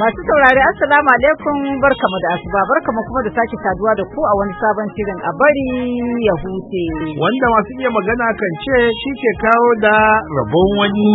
Masu saurari assalamu alaikum, barkamu da asuba, barkamu kuma da sake saduwa da ku a wani sabon shirin a bari ya huce. Wanda masu iya magana kan ce shi ke kawo da rabon wani.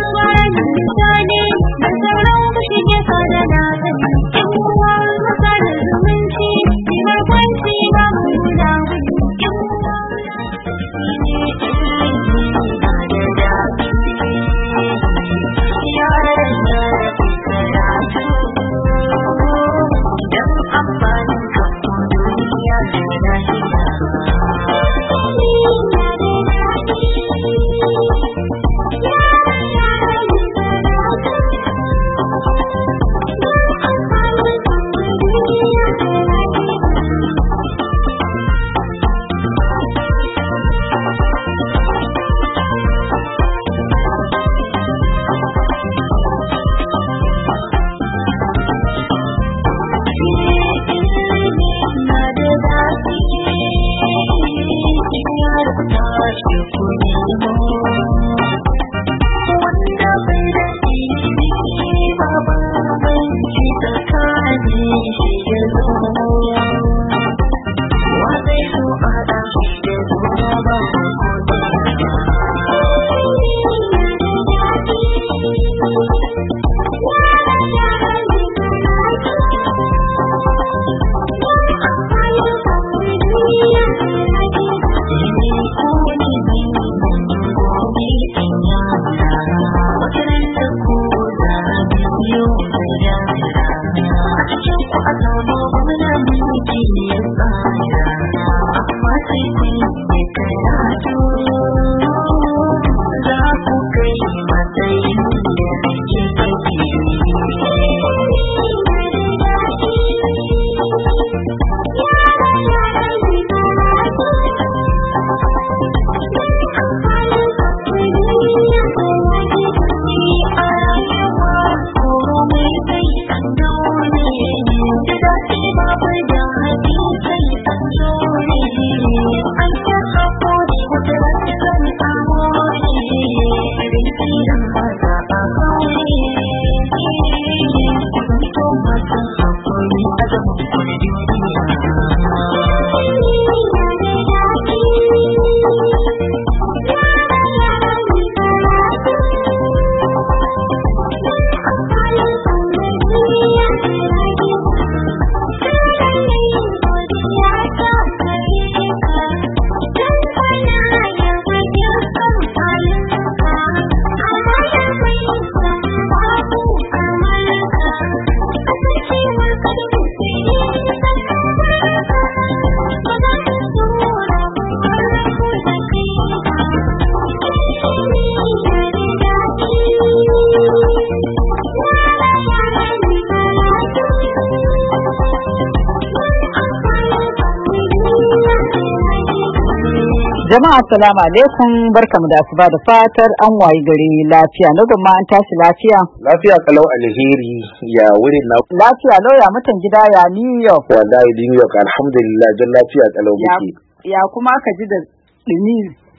Jama'a assalamu alaikum, barkamu da asuba da fatar an wayi gari lafiya. Na gumma an tashi lafiya. Lafiya kalau alheri ya wurin na. Lafiya lauya mutan gida ya New York. Wallahi New York alhamdulillah don lafiya kalau muke. Ya kuma aka ji da dumi.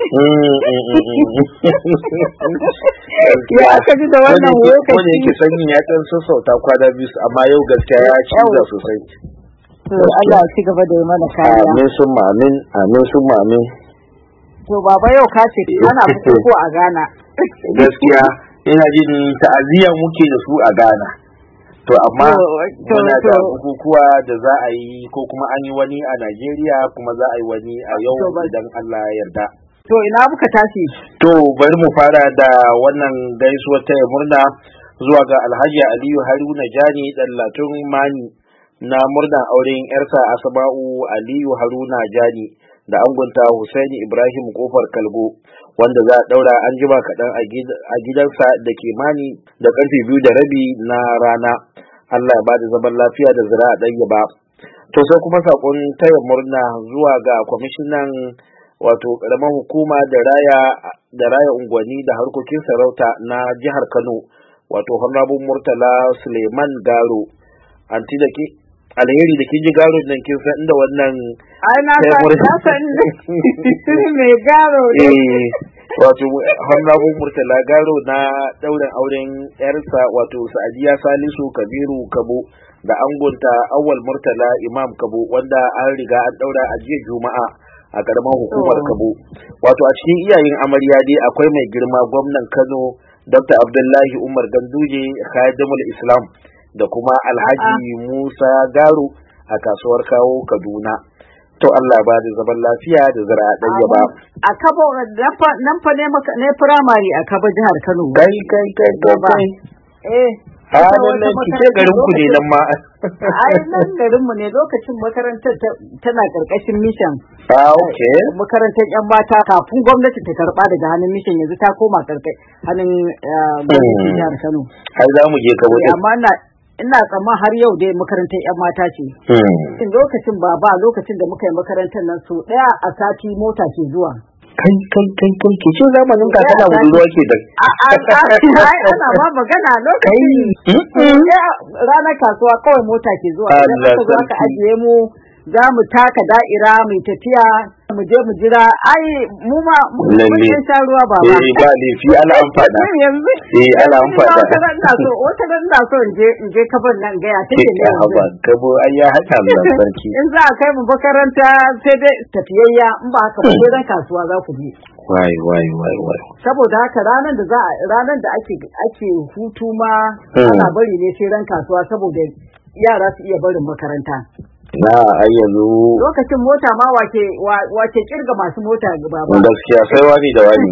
Ya aka ji da wannan lokaci. Wanda yake sanyin ya dan sassauta kwana biyu amma yau gaskiya ya ciza sosai. To Allah ya ci gaba da yi mana kariya. Amin summa amin, amin summa amin. To baba yau ka ce ana bukuku a Ghana. Gaskiya ina jin ta'aziyya muke da su a Ghana. To amma muna da bukukuwa da za a yi ko kuma an yi wani a Najeriya kuma za a yi wani a yau idan Allah ya yarda. To ina muka tashi? To bari mu fara da wannan gaisuwar taya murna zuwa ga Alhaji Aliyu Haruna Jani Dallatun Mani na murnar auren yarsa Asma'u Aliyu Haruna Jani da angunta Husaini Ibrahim Kofar Kalgo wanda za a daura an jima kaɗan a gidansa da ke Mani da karfe 2:30 na rana. Allah ya bada zaman lafiya da zira'a ɗayyaba. To sai kuma sakon taya murna zuwa ga kwamishinan wato karamar hukuma da raya unguwanni da harkokin sarauta na jihar Kano wato Honorable Murtala Suleiman Garo. Anti da ke alheri da kin ji garo nan kin san inda wannan ai na san me garo ne wato Honorable Murtala Garo na ɗaurin auren yarsa wato Sa'adiya Salisu Kabiru Kabo da angonta Awwal Murtala Imam Kabo wanda an riga an ɗaura a jiya Juma'a a ƙaramar hukumar Kabo. Wato a cikin iyayen amarya dai akwai mai girma gwamnan Kano Dr. Abdullahi Umar Ganduje Khadimul Islam da kuma Alhaji Musa Garo a kasuwar Kawo Kaduna. To Allah ba da zaman lafiya da zara ɗaya ba. A Kabo nan fa ne firamare a Kabo jihar Kano. Kai. Nan kike garin ku ne nan ma. Ai nan garin mu ne lokacin makarantar tana karkashin mission. Okay. Makarantar yan mata kafin gwamnati ta karba daga hannun mission yanzu ta koma hannun gwamnatin jihar Kano. Har za mu je Kabo. Amma ina tsamman har yau dai makarantar yan mata ce. Lokacin lokacin da muka yi makarantar nan so daya a sati mota ke zuwa. Kai ke ce zamanin ka kana budurwa ke da. Ana ba magana lokacin ranar kasuwa kawai mota ke zuwa. Idan aka zo aka ajiye mu za mu taka da'ira mai tafiya mu je mu jira mu ma mun sha ruwa ba ba laifi ana amfana ana amfana wata ran na so in je kaban nan ga ya take ne haba kabo ai ya haka Allah sarki in za a kai mu makaranta sai dai tafiyayya in ba haka ba ran kasuwa za ku je wai saboda haka ranar da ake hutu ma ana bari ne sai ran kasuwa saboda yara su iya barin makaranta. Na yanzu lokacin mota ma wace kirga masu mota gaba ba gaskiya sai wani da wani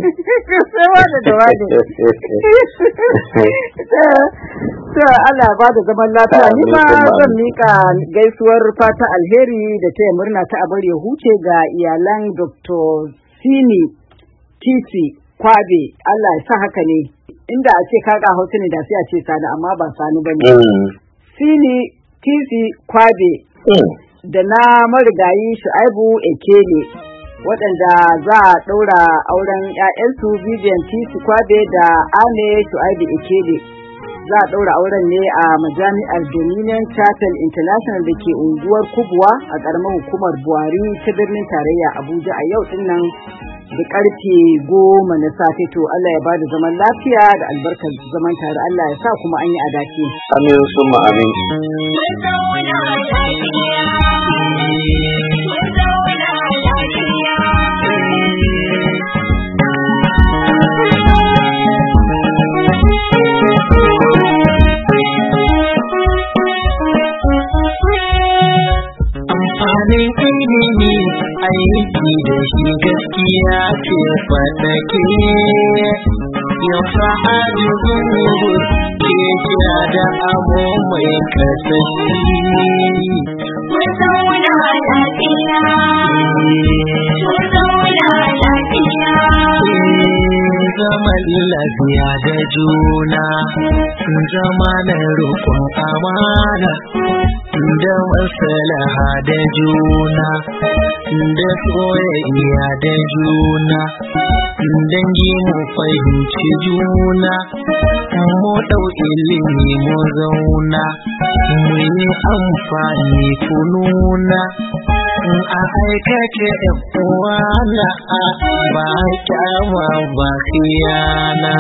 to Allah ba da zaman lafiya ni ma zan mika gaisuwar fata alheri da taya murna ta abar ya huce ga iyalan Dr. Sini Titi Kwabe Allah ya sa haka ne inda a ce kaga Hausa ne da sai a ce Sani amma ba Sani bane Sini Titi Kwabe da na marigayi Shu'aibu Ekele waɗanda za a ɗaura auren 'ya'yansu Vivian Tisi Kwabe da Ane Shu'aibu Ekele za a ɗaura auren ne a majami'ar Dominion Chapel International da ke unguwar Kubwa a ƙaramar hukumar Buhari ta birnin tarayya Abuja a yau ɗin nan da ƙarfe 10 na safe. To Allah ya ba da zaman lafiya da albarkar zaman tare Allah ya sa kuma an yi adace. Amin summa amin. Amfanin ilimi aiki da shi gaskiya ce fatake yau sa'adu zuwa ke kira da abu mai kasance zauna lafiya zaman lafiya da juna zama na roƙon amana da masalaha da juna da soyayya da juna dangi mu fahimci juna mu ɗau ilimi mu zauna mu yi amfani kununa a aikace uwa na ba kyama ba khiyana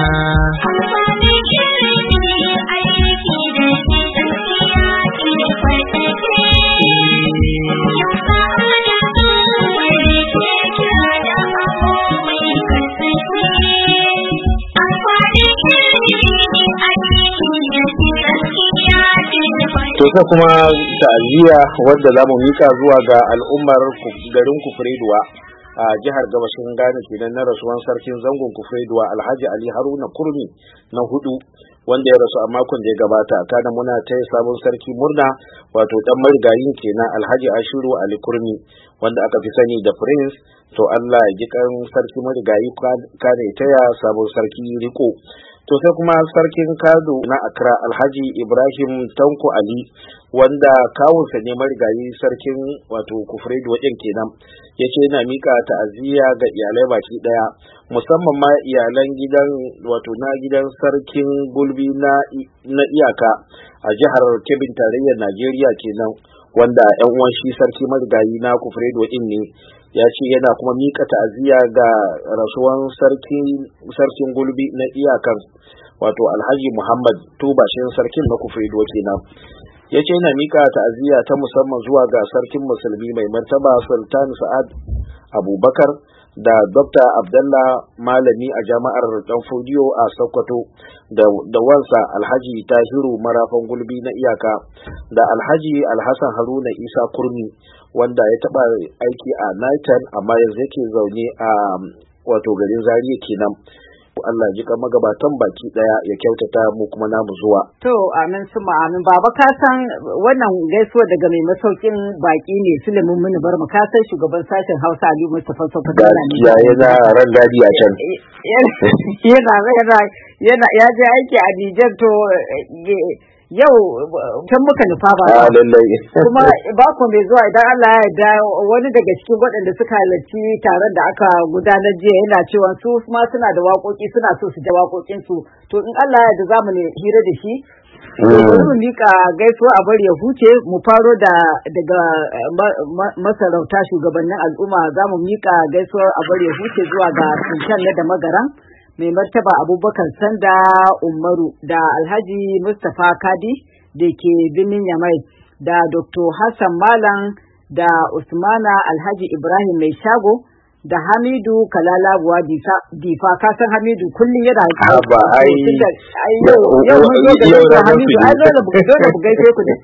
to sai kuma ta'aziyya wadda zamu mika zuwa ga al'ummar garin Kufreduwa a jihar Gabashin Ghana kenan na rasuwan sarkin zangon Kufreduwa Alhaji Ali Haruna Kurmi na 4 wanda ya rasu a makon da ya gabata. Kana muna taya sabon sarki murna wato dan marigayin kenan Alhaji Ashiru Ali Kurmi wanda aka fi sani da Prince. To Allah ya ji kan sarki marigayi kare taya sabon sarki riko. To sai kuma sarkin Kado na Accra Alhaji Ibrahim Tanko Ali wanda kawunsa ne marigayi sarkin wato Kufreduwa din kenan yace yana mika ta'aziyya ga iyalai baki daya musamman ma iyalan gidan wato na gidan sarkin Gulbi na iyaka a jihar Kebbi tarayyar Najeriya kenan wanda yan uwan shi sarki marigayi na Kufredo din ne, ya ce yana kuma mika ta'aziyya ga rasuwan sarkin gulbi na iyakan wato Alhaji Muhammad Tubashin sarkin na Kufredo kenan. Ya ce yana mika ta'aziyya ta musamman zuwa ga sarkin musulmi mai martaba Sultan Sa'ad Abubakar da Dr. Abdullah Malami a jami'ar Danfodiyo a Sokoto da wansa Alhaji Tahiru Marafan Gulbi na iyaka da Alhaji Alhassan Haruna Isa Kurmi wanda ya taba aiki a Niton amma yanzu yake zaune a wato garin Zaria kenan. Allah ji ka magabatan baki daya ya kyautata mu kuma namu zuwa. To amin suma amin. Baba ka san wannan gaisuwa daga mai masaukin baki ne Suleiman Muni Barma, ka san shugaban sashen Hausa Aliyu Mustapha Sokoto ya yana ran gadi a can. Yana ya je aiki a Nijar to yau can muka nufa ba. Lallai. Kuma bako mai zuwa idan Allah ya yarda wani daga cikin waɗanda suka halarci taron da aka gudanar jiya yana cewa su ma suna da waƙoƙi suna so su ji waƙoƙinsu. To in Allah ya yarda za mu hira da shi. Bari mu miƙa gaisuwa a bari ya huce mu faro daga masarauta shugabannin al'umma za mu miƙa gaisuwar a bari ya huce zuwa ga Sultan na da Magaran mai martaba Abubakar Sanda Umaru da Alhaji Mustapha Kadi da ke birnin Yamai da Dr. Hassan Malam da Usmana Alhaji Ibrahim Mai Shago da Hamidu Kalalabuwa Difa, ka san Hamidu kullum yana ba ai yau mun zo da Hamidu ai zo da gaishe ku ne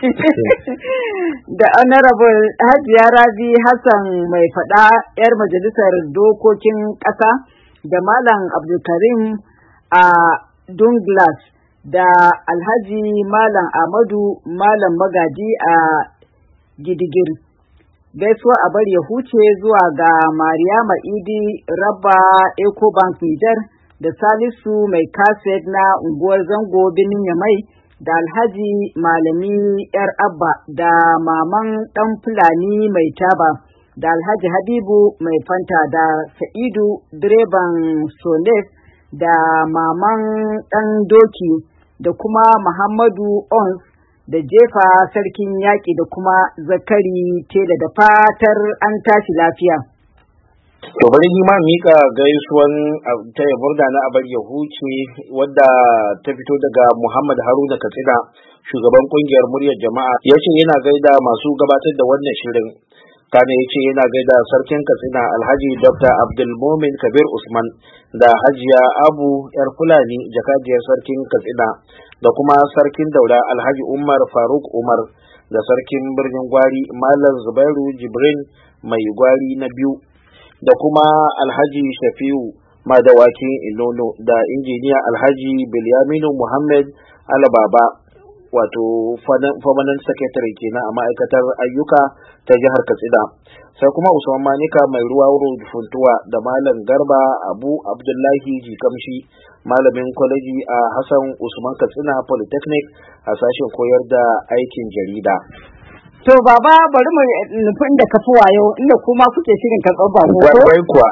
da Honorable Hajiya Rabi Hassan mai fada yar majalisar dokokin ƙasa da Malam Abdulkarim a Douglas da Alhaji Malam Ahmadu Malam Magaji a Gidigir. Gaisuwa a bari ya huce zuwa ga Mariama Idi Rabba Ecobank Niger da Salisu mai kaset na unguwar Zango Binin Yamai da Alhaji Malami Yar Abba da Maman Dan Fulani mai taba da Alhaji Habibu mai fanta da Sa'idu direban Sonef da Maman Dan Doki da kuma Muhammadu Ons da Jefa sarkin yaƙi da kuma Zakari Tela da fatar an tashi lafiya. To bari ni ma mika gaisuwan taya murna na abar ya huce wadda ta fito daga Muhammad Haruna Katsina shugaban kungiyar muryar jama'a ya ce yana gaida masu gabatar da wannan shirin. Kane ya ce yana gaida sarkin Katsina Alhaji Dr. Abdulmumin Kabir Usman da Hajiya Abu Yar Fulani jakadiyar sarkin Katsina da kuma sarkin Daura Alhaji Umar Faruk Umar da sarkin birnin Gwari Malam Zubairu Jibrin mai Gwari na biyu da kuma Alhaji Shafiu Madawakin Ilono da injiniya Alhaji Bilyaminu Muhammad Alababa wato permanent secretary kenan a ma'aikatar ayyuka ta jihar Katsina, sai kuma Usman Manika mai ruwa road Funtuwa da Malam Garba Abu Abdullahi Jikamshi malamin kwaleji a Hassan Usman Katsina Polytechnic a sashen koyar da aikin jarida. To baba bari mu nufin da kafi wayo inda kuma kuke shirin karɓar bako. Wai kuwa.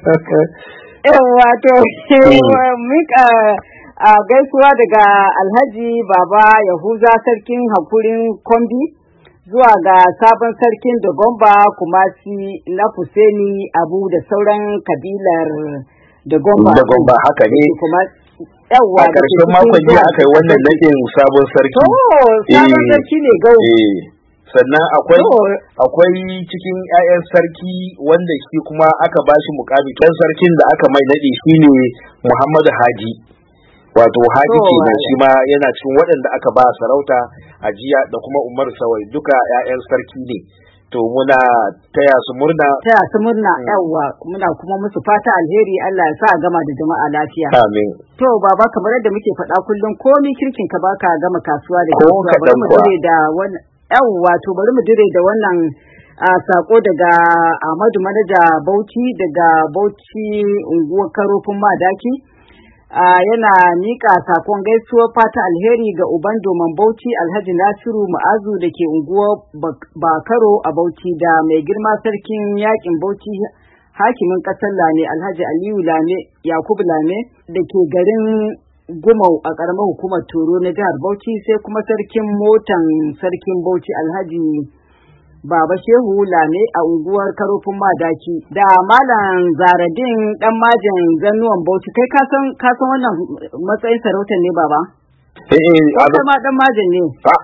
Wato mika a gaisuwa daga Alhaji Baba Yahuza sarkin hakurin Kombi zuwa ga sabon sarkin Dogomba Kumasi na Fuseni Abu da sauran kabilar Dogomba. Dogomba haka ne. Yawwa a ƙarshen makon jiya aka yi wannan naɗin sabon sarki. Sabon sarki ne gau. Sannan akwai cikin 'ya'yan sarki wanda shi kuma aka bashi mukami ɗan sarkin da aka mai naɗi shine Muhammadu Haji. Wato Haji kenan shi ma yana cikin waɗanda aka ba sarauta a jiya da kuma Umar Sawai duka 'ya'yan sarki ne. To muna taya su murna. Yawwa muna kuma musu fata alheri Allah ya sa a gama da jama'a lafiya. Amin. To baba kamar yadda muke faɗa kullum komi kirkin ka baka gama kasuwa da kasuwa bari mu dire da wannan yawwa to bari mu dire da wannan sako daga Ahmadu Manaja Bauchi daga Bauchi unguwar Karofin Madaki. Yana mika sakon gaisuwar fata alheri ga uban doman Bauchi Alhaji Nasiru Ma'azu da ke unguwar Bakaro a Bauchi da mai girma sarkin yakin Bauchi hakimin ƙasar Lame Alhaji Aliyu Lame Yakubu Lame da ke garin Gumau a ƙaramar hukumar Toro na jihar Bauchi, sai kuma sarkin motan sarkin Bauchi Alhaji Baba Shehu Lame a unguwar Karofin Madaki da Malam Zaradin dan Majan Zannuwan Bauchi. Kai ka san wannan matsayin sarautar ne baba? Ma dan Majan ne.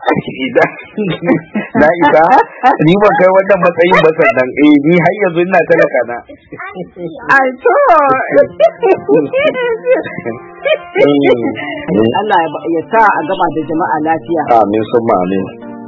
Na isa ni ba kai wannan matsayin ba sannan ni har yanzu ina talaka na. Ai to Allah ya sa a gaba da jama'a lafiya. Amin summa amin.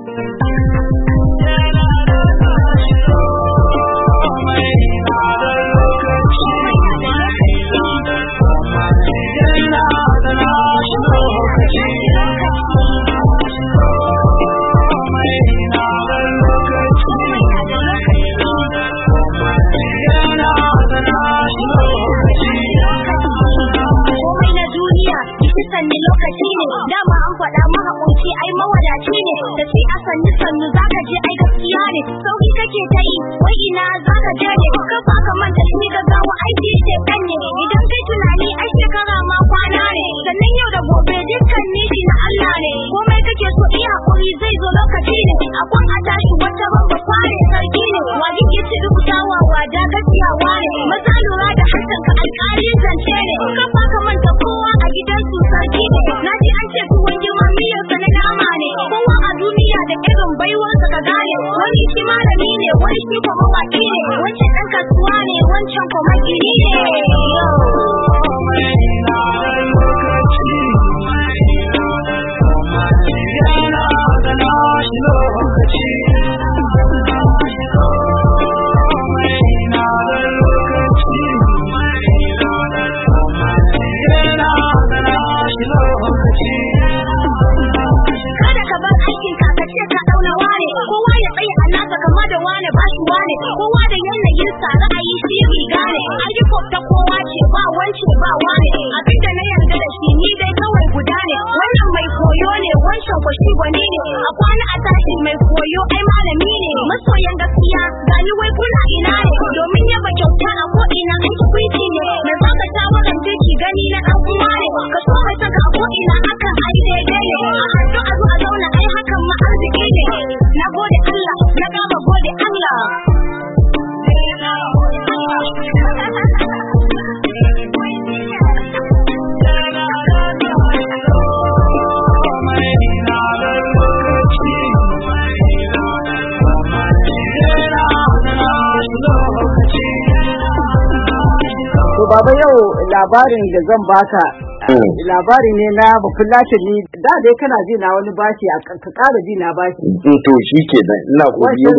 Lokaci ne dama an faɗa mahaƙunci ai mawadaci ne da shi a sannu zaka je ai gaskiya ne sauki kake ta yi wai ina zaka je ne kafa ka manta shi gaggawa aiki ce kan ne idan kai tunani ai shekara ma kwana ne sannan yau da gobe dukkan nishi na Allah ne komai kake so iya hakuri zai zo lokaci ne akwai a tashi wata babba kware sarki ne wani ke ci rubutawa wada gaskiya ware maza lura da hakan ka alƙali zance ne kafa ka manta kowa a gidansu sarki ne na ji an ce tuwon girma miyar sa na nama ne kowa a duniya da irin baiwarsa ka gane wani shi malami ne wani shi kuma mawaki ne wancan ɗan kasuwa ne wancan kuma gini ne kada ka bar aikin ka ka ce ka dauna wane kowa ya tsaya a nasa kama da wane ba shi wane kowa da yanayin sa ra'ayi shi riga ne ayyukan ta kowa ce ba wance ba wane abin da na yarda da shi ni dai kawai guda ne wannan mai koyo ne wancan ko shi gwani ne a kwana a tashi mai koyo ai malami ne masoyan gaskiya gani wai kuna ina ne domin yaba kyauta a ko ina an tukwici ne na saka tawaran jiki gani na dan uwa ne ka so mai saka ko ina akan ai daidai ne a hannu a zo a zauna ai hakan ma arziki ne na gode Allah na gama gode Allah To baba yau labarin da zan baka labari ne na bafulatani da dai kana ji na wani bashi a ka ƙara ji na bashi. To shi ke nan ina biyu.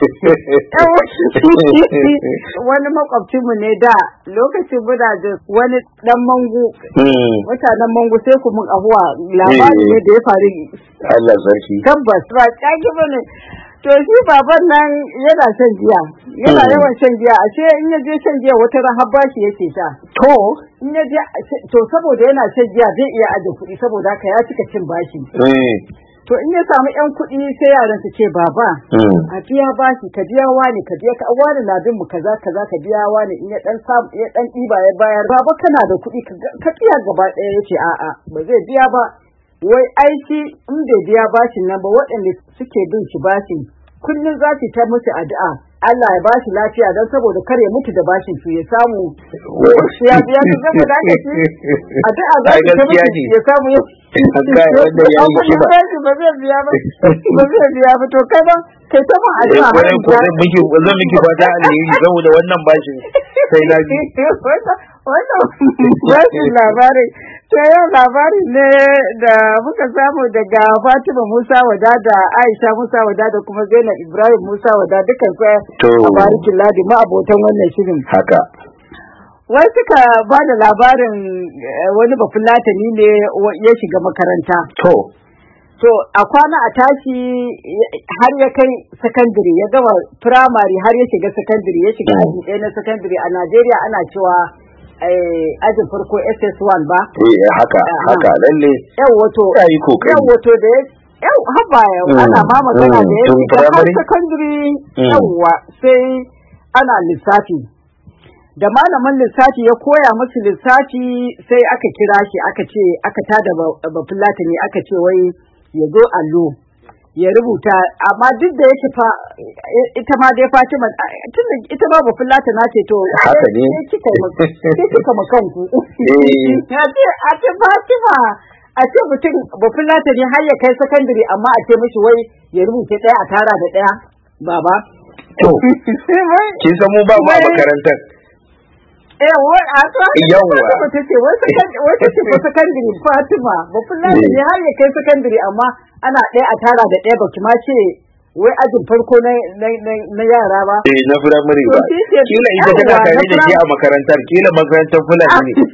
Wani makwabcinmu ne da lokacin muna da wani dan mangu. Mutanen mangu sai ku mun abuwa labari ne da ya faru. Allah sarki. Tabbas ba ƙage bane. To shi baban nan yana shan giya, yana yawan shan giya, ashe in ya je shan giya wata ran har bashi yake sha. To in ya je to saboda yana shan giya zai iya aje kuɗi saboda haka ya cika cin bashi. To in ya samu ƴan kuɗi sai yaran su ce baba a biya bashi ka biya wani ka biya ka wani na bin mu kaza ka biya wani in ya dan samu ya dan ɗiba ya bayar baba kana da kuɗi ka biya gaba ɗaya yace a'a ba zai biya ba. Wai aiki in bai biya bashin nan ba waɗanda suke bin shi bashin kullum za su ta musu addu'a Allah ya bashi lafiya don saboda kar ya mutu da bashin su ya samu ya biya su saboda haka shi addu'a za su ta mutu ya samu ya ba zai biya ba to kai ba kai ta mun addu'a zan miki fata alheri saboda wannan bashin sai na ji wannan bashin labarin to yau labari ne da muka samu daga Fatima Musa Wada da Aisha Musa Wada da kuma Zainab Ibrahim Musa Wada dukkan su a barikin ladi ma abotan wannan shirin haka. Wai suka ba da labarin wani bafulatani ne ya shiga makaranta. To a kwana a tashi har ya kai sakandare ya gama firamare har ya shiga sakandare ya shiga aji ɗaya na sakandare a Najeriya ana cewa ajin farko SS1 ba? Haka lalle. Yawwato da haba ana ma magana da ya shiga har sakandare yawwa sai ana lissafi. da malamin lissafi ya koya musu lissafi sai aka kira shi aka ce aka tada bafulatani aka ce wai ya zo allo ya rubuta, amma duk da yake fa ita ma dai Fatima tunda ita ma bafulatana ce to haka ne kika makanku a ce Fatima a ce mutum bafulatani har ya kai sakandare amma a ce mishi wai ya rubuta ɗaya a tara da ɗaya baba to kin san mu ba mu a makarantar wai a to yawa ta ce wai ta ce sakandare Fatima bafulatani har ya kai sakandare amma ana ɗaya a tara da ɗaya baki ma ce wai ajin farko na yara ba. Na firamare ba. Kila ita tana tare da shi a makarantar, kila makarantar Fulani ne.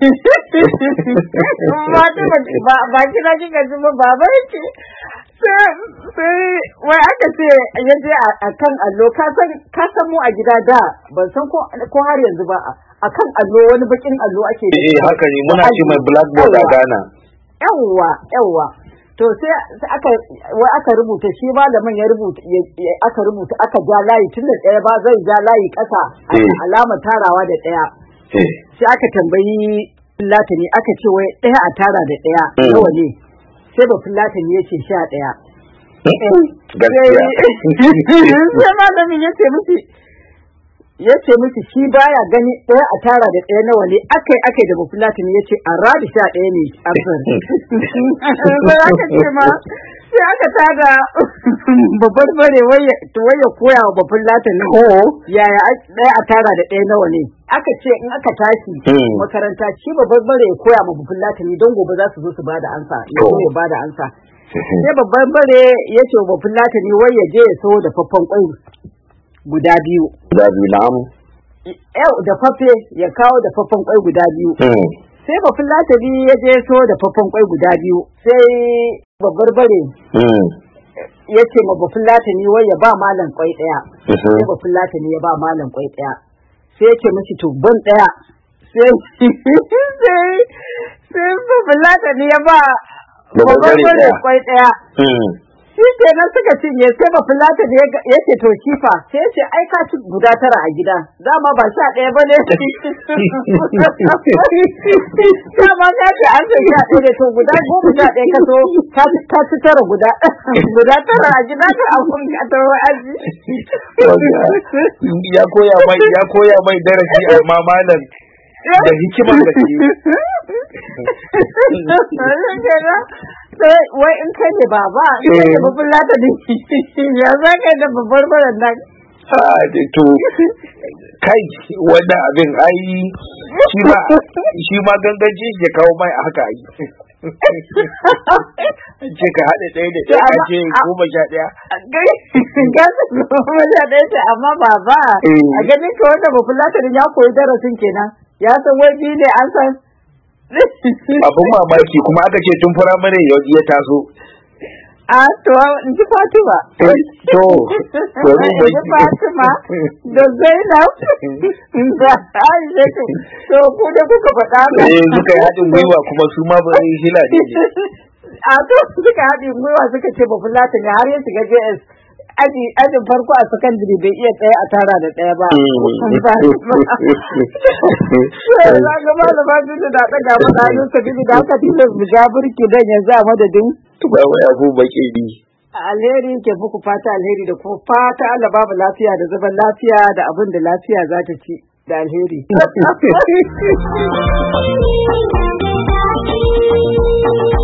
Ba kina kika ji ba baba yake. Sai wai aka ce ya je a kan allo ka san mu a gida da ban san ko har yanzu ba a kan allo wani bakin allo ake da. Haka ne muna ce mai blackboard a Ghana. Yawwa. To sai aka rubuta shi malamin ya rubuta aka ja layi tun da ɗaya ba zai ja layi ƙasa alama tarawa da ɗaya. Sai aka tambayi Fulatani aka ce wai ɗaya a tara da ɗaya nawa ne? Sai ba Fulatani ya ce 11. Sai malamin ya ce miki shi baya gani ɗaya a tara da ɗaya nawa ne akai da bafulatani ya ce an radi 11 ne asar sai aka ce ma sai aka tada babbar bare wai ya koya wa bafulatani yaya ɗaya a tara da ɗaya nawa ne aka ce in aka tashi makaranta shi babbar bare ya koya ma bafulatani don gobe za su zo su bada ansa ya bada ansa sai babbar bare ya ce wa bafulatani wai ya je ya so da faffan kwai guda biyu na'am da fafe ya kawo da faffan kwai guda biyu sai bafulatani ya je so da faffan kwai guda biyu sai babbar bare ya ce ma bafulatani wai ya ba malam kwai daya sai bafulatani ya ba malam kwai daya sai ya ce mishi to ban daya sai bafulatani ya ba babbar bare kwai daya shi kenan suka cinye sai ba fulata da ya ce to kifa sai ya ce ai ka ci guda 9 a gida dama ba 11 ba ne dama ka ce an ce 11 ne to guda 11 ka so ka ci 9 guda 9 a gida ka abun ka to aji ya koya mai darasi amma malam da hikimar da ke wai in kai ne baba in kai ne babban lata ne ya za ka da babbar baran nan to kai wannan abin ai shi ma ganganci ya kawo mai a haka ai ce ka haɗe ɗaya da ɗaya ka ce 11 gasa 11 ce amma baba a ganin ka wanda babban lata ne ya koyi darasin kenan ya san wai biyu ne an san abin mamaki kuma aka ce tun firamare ya taso to in ji Fatima in ji Fatima da Zainab da Aisha to ku da kuka faɗa ba suka yi haɗin gwiwa kuma su ma ba yi hila ne to suka haɗin gwiwa suka ce ba fulata ne har ya shiga JS ajin farko a sakandare bai iya tsaye a tara da ɗaya ba. Za ga malama duk da ɗaga mana hannun sabili da aka tilas mu ja burki don yanzu a madadin. Tubawa ya fi baƙi ni. Alheri ke muku fata alheri da kuma fata Allah babu lafiya da zaman lafiya da abin da lafiya za ta ci da alheri.